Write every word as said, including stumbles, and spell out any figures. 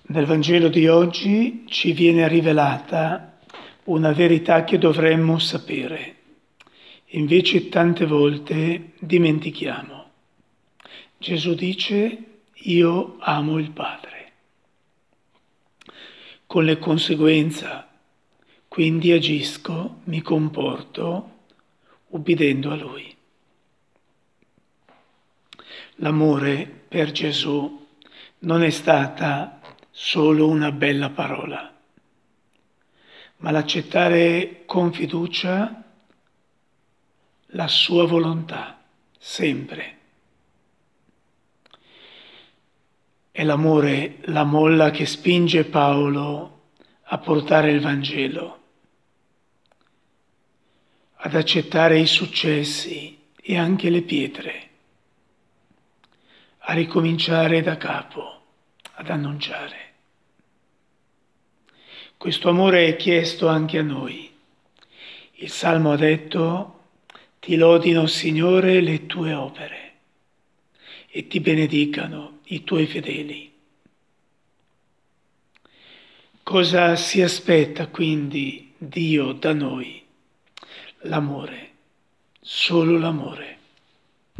Nel Vangelo di oggi ci viene rivelata una verità che dovremmo sapere, invece tante volte dimentichiamo. Gesù dice: io amo il Padre. Con le conseguenze, quindi agisco, mi comporto ubbidendo a Lui. L'amore per Gesù non è stata solo una bella parola, ma l'accettare con fiducia la sua volontà, sempre. È l'amore la molla che spinge Paolo a portare il Vangelo, ad accettare i successi e anche le pietre, a ricominciare da capo, ad annunciare. Questo amore è chiesto anche a noi. Il Salmo ha detto: ti lodino, Signore, le tue opere e ti benedicano i tuoi fedeli. Cosa si aspetta quindi Dio da noi? L'amore, solo l'amore.